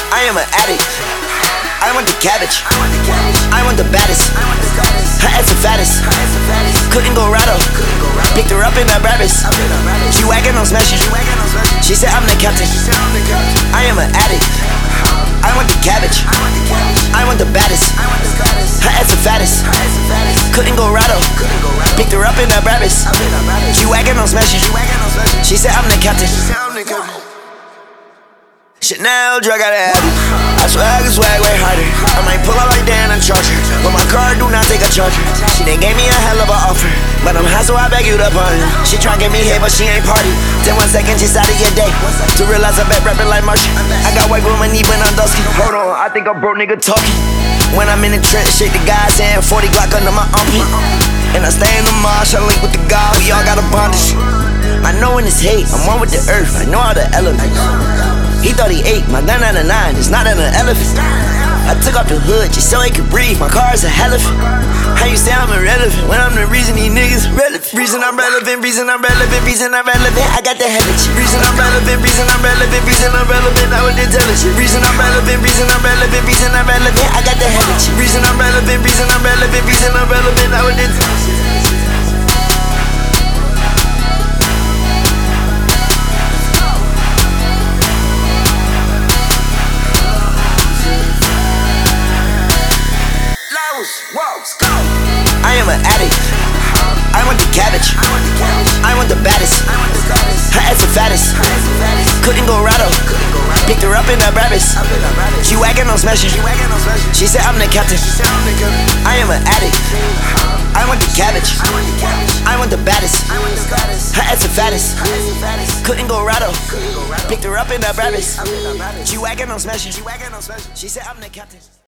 I am an addict. I want the cabbage. I want the baddest. Her ass the fattest. Couldn't go rattle. Picked her up in that Brabus. She wagging on smashing. She said I'm the captain. I am an addict. I want the cabbage. I want the baddest. Her ass the fattest. Couldn't go rattle. Picked her up in that Brabus. She wagging on smashing. She said I'm the captain. Chanel drug out of habit. I swear I can swag way harder. I might pull out like Dan and charge her, but my car do not take a charger. She done gave me a hell of an offer, but I'm high so I beg you to pardon. She try get me here but she ain't party. 10 1 second just out of your day to realize I bet rapping like Martian. I got white with my knee when I'm dusky. Hold on, I think I'm broke nigga talking. When I'm in the trench, shake the guys hand, 40 Glock under my armpit. And I stay in the marsh, I link with the God, we all got a bondage. I know when it's hate, I'm one with the earth, I know all the elements. He thought he ate, my 999 is not an elephant. I took off the hood just so he could breathe, my car is a elephant. How you say I'm irrelevant when I'm the reason these niggas relevant? Reason I'm relevant, reason I'm relevant, reason I'm relevant, I got the hell of shit. Reason I'm relevant, reason I'm relevant, reason I'm relevant, I was intelligent. Reason I'm relevant, reason I'm relevant, reason I'm relevant, I got the hell of shit. Reason I'm relevant, reason I'm relevant, reason I'm relevant, I was intelligent. I am an addict. I want the cabbage. I want the baddest. Her ass the fattest. Couldn't go rattle. Picked her up in that Brabus. She wagging on smashing. She said I'm the captain. I am an addict. I want the cabbage. I want the baddest. Her ass the fattest. Couldn't go rattle. Picked her up in that Brabus. She wagging on smashing. She said I'm the captain.